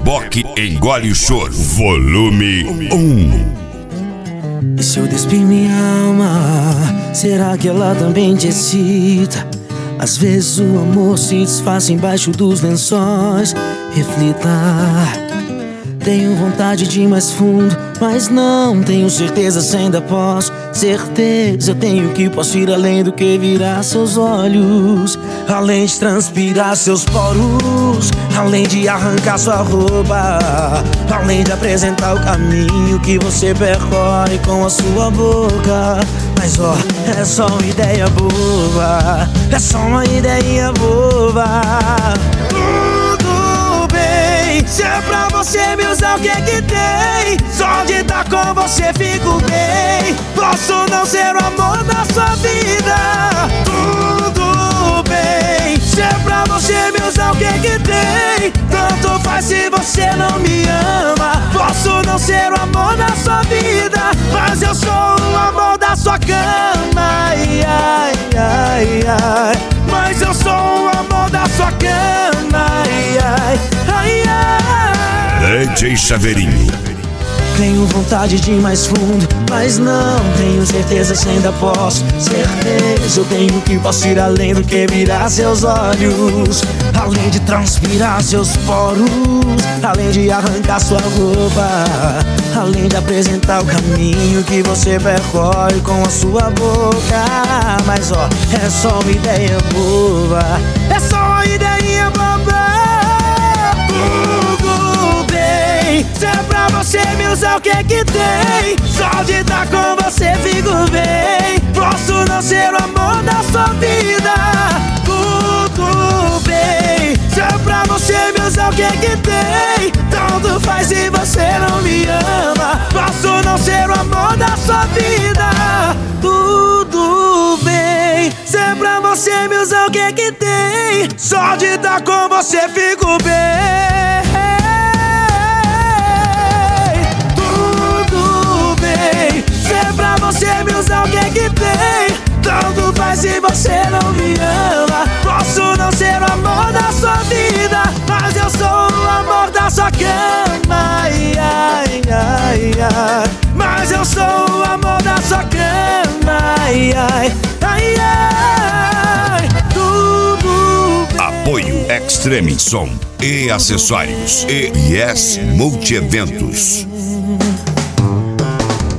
Reboque engole o choro. Volume 1. E se eu despir minha alma, será que ela também te excita? Às vezes o amor se disfarça embaixo dos lençóis. Reflita. Tenho vontade de ir mais fundo, mas não tenho certeza se ainda posso. Certeza eu tenho que posso ir além do que virar seus olhos, além de transpirar seus poros, além de arrancar sua roupa, além de apresentar o caminho que você percorre com a sua boca. Mas ó, é só uma ideia boba, é só uma ideia boba. Tudo bem, se é pra você me usar, o que é que tem? Só de estar com você fico bem. Posso não ser o amor da sua vida. Tudo bem, se é pra você me usar, o que é que tem? Tanto faz se você não me ama. Posso não ser o amor da sua vida, mas eu sou o amor da sua cama. Ai, ai, ai, ai. Mas eu sou o amor da sua cama. Ai, ai, ai, ai. DJ Chaveirinho. Tenho vontade de ir mais fundo, mas não tenho certeza se ainda posso. Certeza eu tenho que posso ir além do que virar seus olhos, além de transpirar seus poros, além de arrancar sua roupa, além de apresentar o caminho que você percorre com a sua boca. Mas ó, é só uma ideia boba, é só uma ideia boba. Tudo bem, se é pra você me usar, o que é que tem? Só de estar com você fico bem. Posso não ser o amor da sua vida. Tudo bem, se é pra você me usar, o que é que tem? Tanto faz se você não me ama. Posso não ser o amor da sua vida. Tudo bem, se é pra você me usar, o que é que tem? Só de estar com você fico bem. Você me usar, o que é que tem? Tanto faz se você não me ama. Posso não ser o amor da sua vida, mas eu sou o amor da sua cama. Ai, ai, ai, ai. Mas eu sou o amor da sua cama. Ai, ai, ai, ai. Tudo bem. Apoio Extreme Som e acessórios e Yes Multieventos.